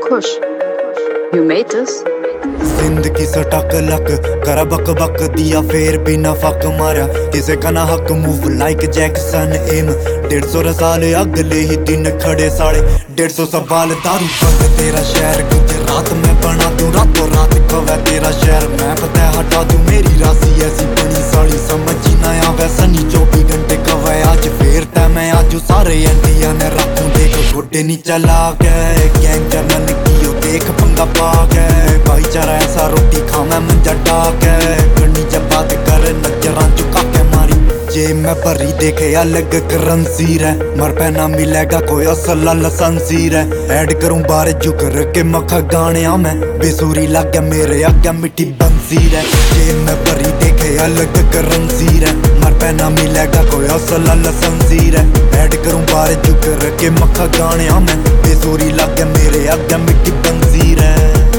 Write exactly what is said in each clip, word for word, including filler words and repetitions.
खुश? You made this? जिंदगी सटक लक कर बक बक दिया फेर भी ना फक मारा किसे का ना हक मूव लाइक जैक्सन एम डेढ़ सौ साल अगले ही दिन खड़े साड़े डेढ़ सौ सवाल दारू पक तेरा शहर गुजरात में बना दूं रातों रात कवे तेरा शहर मैं पता हटा दूं मेरी राशि ऐसी बनी साड़ी समझ ही ना आवे सनी चौबीस घंटे कवे आज फेर तै मैं आज सारे इंडिया ने रखूं देख गोडे नी चला के गैंग जर्मन की देख पंगा पा के भाईचारा ऐसा रोटी खा मैं मंजा डाक करनी जब बात कर नजरां चुका के मारी जे मैं भरी देखे अलग करंसी रे मर पे ना मिलेगा कोई असल लाइसेंसी रे ऐड करूं बारे जुकर के मखा गाने में बेसुरी लग गया मेरे आगे मिट्टी बंसी रे जे मैं भरी देखे अलग करंसी रे मर पे ना मिलेगा कोई असल लाइसेंसी रे ऐड करूं बारे जुकर के मखा गाने में बेसुरी लग गया मेरे आगे मिट्टी बंसी रे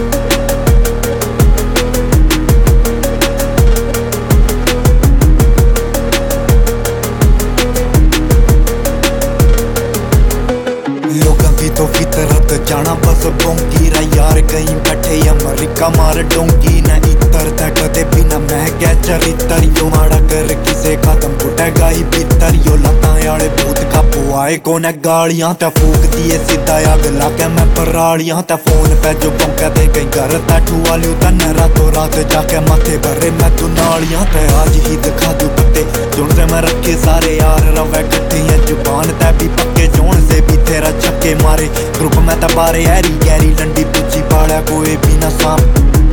तो फितरत जाना बस बोंकी रा यार कहीं बैठे अमरीका मार डोंकी न इतर तक कदे भी न मैं क्या चरित्र यो माड़ा कर किसे खत्म फुटेगा ही भीतर यो लता आले भूत का पुआए को न गालियां ते फूक दिए सीधा आग लाके मैं परालियां ते फोन पे जो बंका दे गई घर तू वाली तन रातों रात जाके माथे भरे मैं तू नालियां ते आज ही दिखा दू पत्ते जोन से मैं रखे सारे यार रवे कट्ठे हैं जुबान ते भी पक्के जोन से भी तेरा चक्के मारे ग्रुप में तबारे हैरी गहरी लंडी पूछी पाड़ा कोई भी ना साम